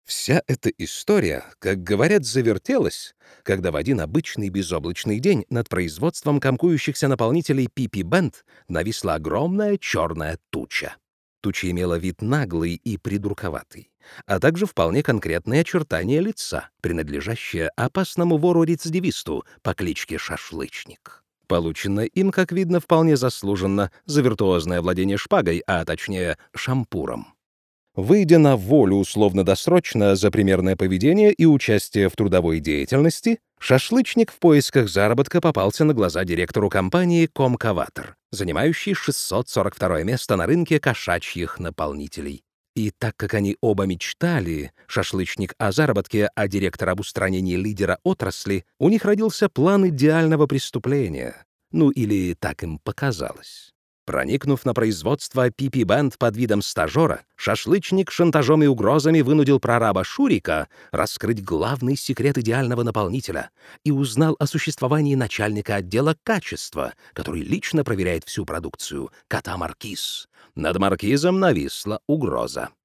Вся эта история, как говорят, завертелась, когда в один обычный безоблачный день над производством комкующихся наполнителей PP Band нависла огромная черная туча. Туча имела вид наглый и придурковатый, а также вполне конкретные очертания лица, принадлежащее опасному вору-рецидивисту по кличке Шашлычник. Получено им, как видно, вполне заслуженно за виртуозное владение шпагой, а точнее шампуром. Выйдя на волю условно-досрочно за примерное поведение и участие в трудовой деятельности, шашлычник в поисках заработка попался на глаза директору компании «Комкаватор», занимающей 642 место на рынке кошачьих наполнителей. И так как они оба мечтали, шашлычник о заработке, а директор об устранении лидера отрасли, у них родился план идеального преступления. Ну или так им показалось. Проникнув на производство PP Band под видом стажера, шашлычник шантажом и угрозами вынудил прораба Шурика раскрыть главный секрет идеального наполнителя и узнал о существовании начальника отдела качества, который лично проверяет всю продукцию, кота Маркиз. Над Маркизом нависла угроза.